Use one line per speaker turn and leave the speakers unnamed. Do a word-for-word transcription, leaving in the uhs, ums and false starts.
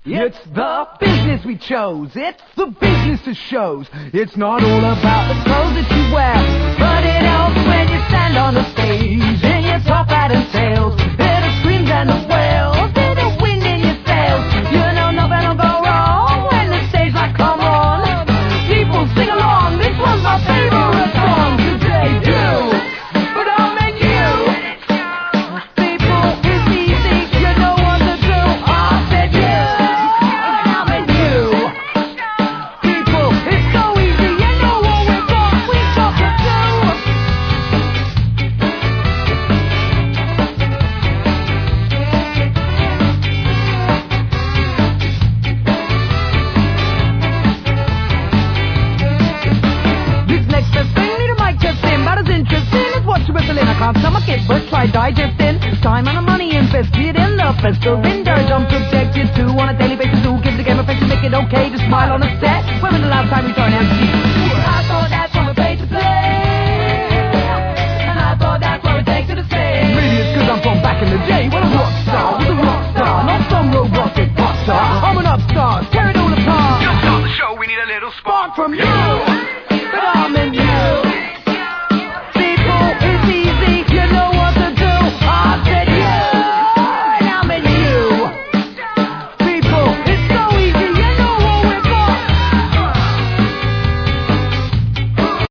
It's the business we chose, it's the business of shows. It's not all about the clothes that you wear, but it helps when you stand on the stage in your top hat and tails. Hear the screams and the wails, hear the wind in your sails. You know nothing will go wrong when the stage light come on. People sing along, this one's my favorite song today too. But I'm in you. People, it's easy, you know what to do. I said you. I'm in you. People, it's so easy, you know what we got. We got to do. This next best thing, need a mic testing. About as interesting as what you whistling. I can't stomach it, but try digesting. Time and money invested in the festive indulge. I'm protected too on a daily basis. Who gives the game a face to make it okay to smile on a set? When was the last time we saw an M C? I thought that's what we paid to play, and I thought that's what it takes to the stage. Maybe it's cause I'm from back in the day when a rock star was a rock star, not some robotic pop star. I'm an upstart, tear it all apart.
Just start the show, we need a little spark
From you.